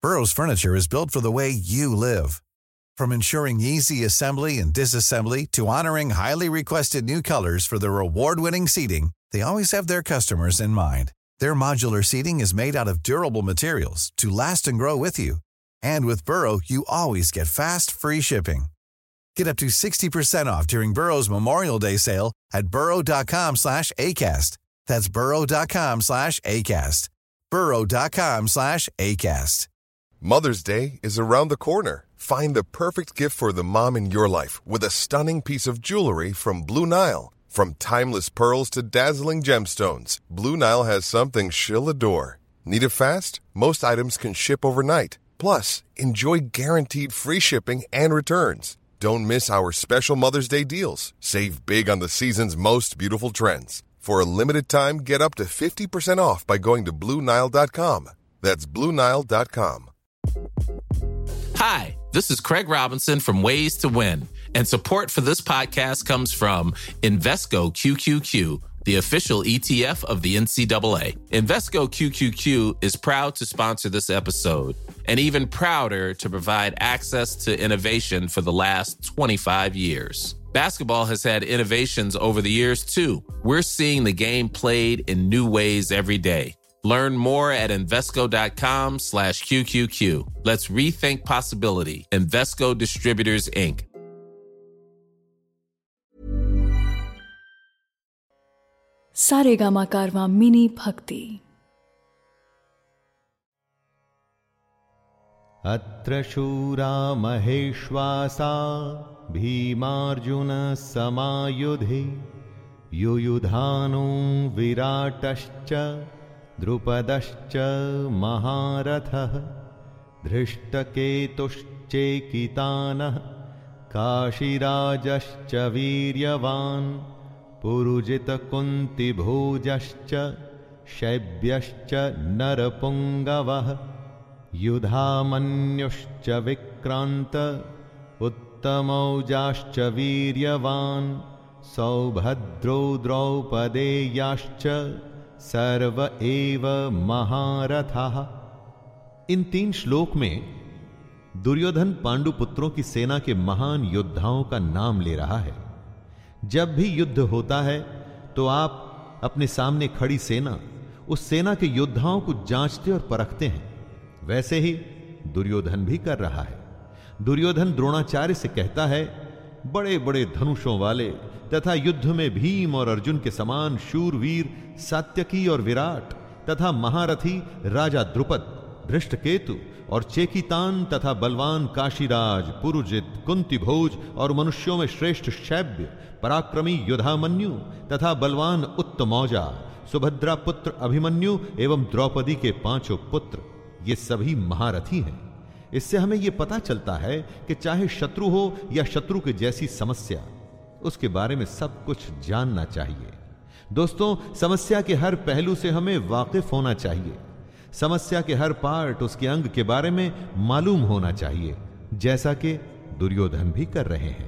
Burrow's furniture is built for the way you live. From ensuring easy assembly and disassembly to honoring highly requested new colors for their award-winning seating, they always have their customers in mind. Their modular seating is made out of durable materials to last and grow with you. And with Burrow, you always get fast, free shipping. Get up to 60% off during Burrow's Memorial Day sale at burrow.com/ACAST. That's burrow.com/ACAST. burrow.com/ACAST. Mother's Day is around the corner. Find the perfect gift for the mom in your life with a stunning piece of jewelry from Blue Nile. From timeless pearls to dazzling gemstones, Blue Nile has something she'll adore. Need it fast? Most items can ship overnight. Plus, enjoy guaranteed free shipping and returns. Don't miss our special Mother's Day deals. Save big on the season's most beautiful trends. For a limited time, get up to 50% off by going to BlueNile.com. That's BlueNile.com. Hi, this is Craig Robinson from Ways to Win, and support for this podcast comes from Invesco QQQ, the official ETF of the NCAA. Invesco QQQ is proud to sponsor this episode, and even prouder to provide access to innovation for the last 25 years. Basketball has had innovations over the years, too. We're seeing the game played in new ways every day. Learn more at Invesco.com/QQQ. Let's rethink possibility. Invesco Distributors, Inc. Saregama Karwaan mini भक्ति। अत्र शूरा महेश्वासा भीमार्जुन समायुधे युयुधानो विराटश्च द्रुपदश्च महारथः धृष्टकेतुश्चेकितानः काशीराजश्च वीर्यवान् पुरुजितकुन्तिभोजश्च शैब्यश्च नरपुङ्गवः युधामन्युश्च विक्रान्त उत्तमौजाश्च वीर्यवान् सौभद्रो द्रौपदेयाश्च सर्व एव महारथः। इन 3 श्लोक में दुर्योधन पांडु पुत्रों की सेना के महान योद्धाओं का नाम ले रहा है। जब भी युद्ध होता है तो आप अपने सामने खड़ी सेना, उस सेना के योद्धाओं को जांचते और परखते हैं। वैसे ही दुर्योधन भी कर रहा है। दुर्योधन द्रोणाचार्य से कहता है, बड़े बड़े धनुषों वाले तथा युद्ध में भीम और अर्जुन के समान शूरवीर सात्यकी और विराट तथा महारथी राजा द्रुपद, धृष्टकेतु और चेकितान तथा बलवान काशीराज, पुरुजित, कुंतीभोज और मनुष्यों में श्रेष्ठ शैब्य, पराक्रमी युधामन्यु तथा बलवान उत्तमौजा, सुभद्रा पुत्र अभिमन्यु एवं द्रौपदी के 5 पुत्र, ये सभी महारथी हैं। इससे हमें यह पता चलता है कि चाहे शत्रु हो या शत्रु के जैसी समस्या, उसके बारे में सब कुछ जानना चाहिए। दोस्तों, समस्या के हर पहलू से हमें वाकिफ होना चाहिए। समस्या के हर पार्ट, उसके अंग के बारे में मालूम होना चाहिए, जैसा कि दुर्योधन भी कर रहे हैं।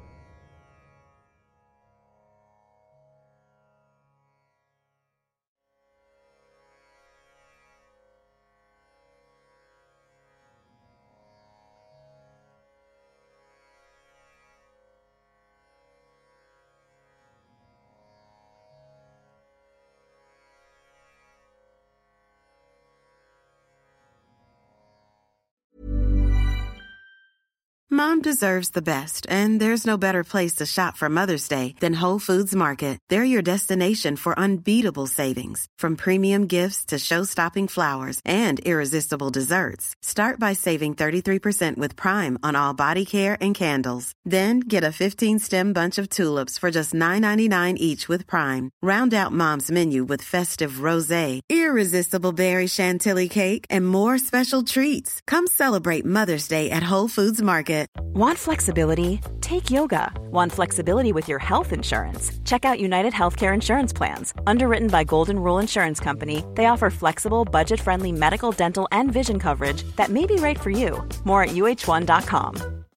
Mom deserves the best, and there's no better place to shop for Mother's Day than Whole Foods Market. They're your destination for unbeatable savings, from premium gifts to show-stopping flowers and irresistible desserts. Start by saving 33% with Prime on all body care and candles. Then get a 15-stem bunch of tulips for just $9.99 each with Prime. Round out Mom's menu with festive rosé, irresistible berry chantilly cake, and more special treats. Come celebrate Mother's Day at Whole Foods Market. Want flexibility? Take yoga. Want flexibility with your health insurance? Check out United Healthcare Insurance Plans. Underwritten by Golden Rule Insurance Company, they offer flexible, budget-friendly medical, dental, and vision coverage that may be right for you. More at uh1.com.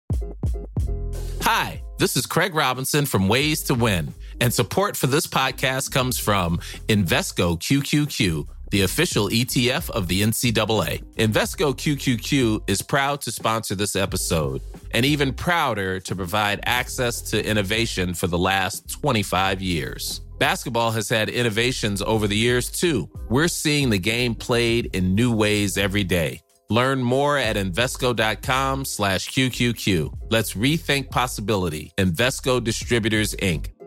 Hi, this is Craig Robinson from Ways to Win, and support for this podcast comes from Invesco QQQ, the official ETF of the NCAA. Invesco QQQ is proud to sponsor this episode, and even prouder to provide access to innovation for the last 25 years. Basketball has had innovations over the years, too. We're seeing the game played in new ways every day. Learn more at Invesco.com/QQQ. Let's rethink possibility. Invesco Distributors, Inc.